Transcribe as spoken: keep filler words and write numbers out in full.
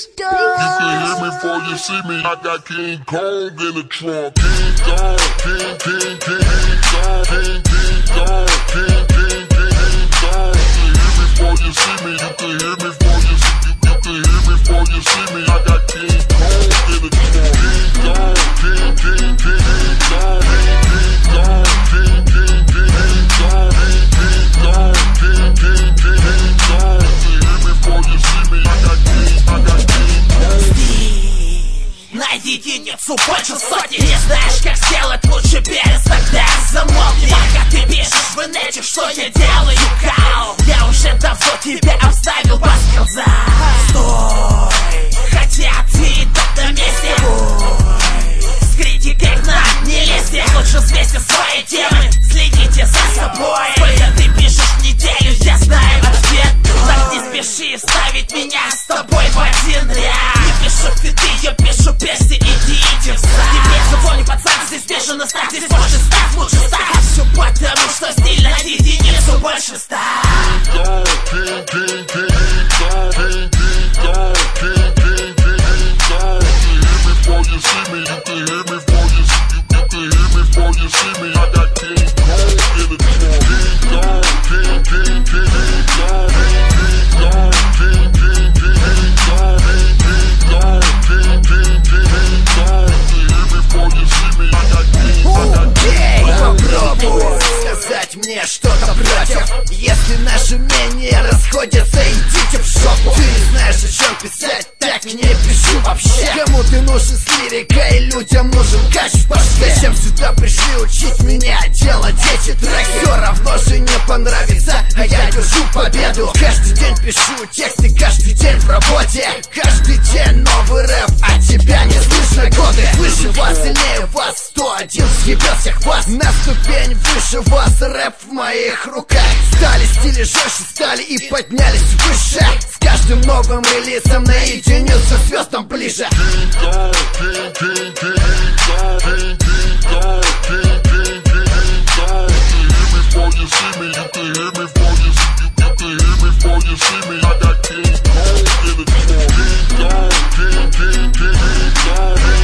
You can hear me before you see me. I got King Kong in the trunk. King Kong, King, King, King Kong, King, King Kong, King, King, King Kong. You can hear me before you see me. You can hear me before you see me. You can hear me before you see me. I got King Kong in the trunk. King Kong, King, King, King Kong, King, King Kong, King, King, King Kong, King, King Kong, King, King, King Kong. You can hear me before you see me. I got King, I got King Kong. На единицу больше сотни. Не знаешь, как сделать лучше, перестань, тогда замолкни. Пока ты пишешь в инете, что я делаю, кау. Я уже давно тебя обставил, подсказал. Стой, хотя ты тут на месте. С критикой к нам не лезьте. Лучше взвесьте свои темы, следите за собой. Сколько ты пишешь в неделю, я знаю ответ. Так не спеши ставить меня с тобой в один ряд. Не пишу фиты, я пишу песни, иди, иди в сад. Тебе звони, пацан, здесь бешено ставь. Здесь больше ставь, лучше ставь. А все потому, что стиль на единицу больше ставь. King, King, King, King, King, King, King, King, King, King. You can hear me before you see me. You can hear me before you see me. You can hear me before you see me. I got King Kong in the trunk. King Kong, King, King, King Kong, King Kong, King, King, King Kong, King Kong, King, King, King Kong. You can hear me before you see me. I got King, I got King Kong. Попробуй сказать мне что-то против. Если наши мнения расходятся, идите в жопу. Ты не знаешь, о чем писать, так не пишу вообще. Кому ты нужен с лирикой, людям нужен кач в башке. Зачем сюда пришли учить меня делать эти треки? Все равно же не понравится, а я держу победу. Каждый день пишу тексты, каждый день в работе. Каждый день новый рэп, а тебя не слышно годы. Выше вас, сильнее вас, сто один съебет всех вас. На ступень выше вас, рэп в моих руках. Стали стили жестче, стали и поднялись выше. С каждым новым релизом на единицу звездам ближе. King Kong, King, King, King Kong, King, King Kong, King, King, King Kong. You can hear me before you see me. You can hear me before you see me. I got King Kong in the trunk. King Kong, King, King, King Kong.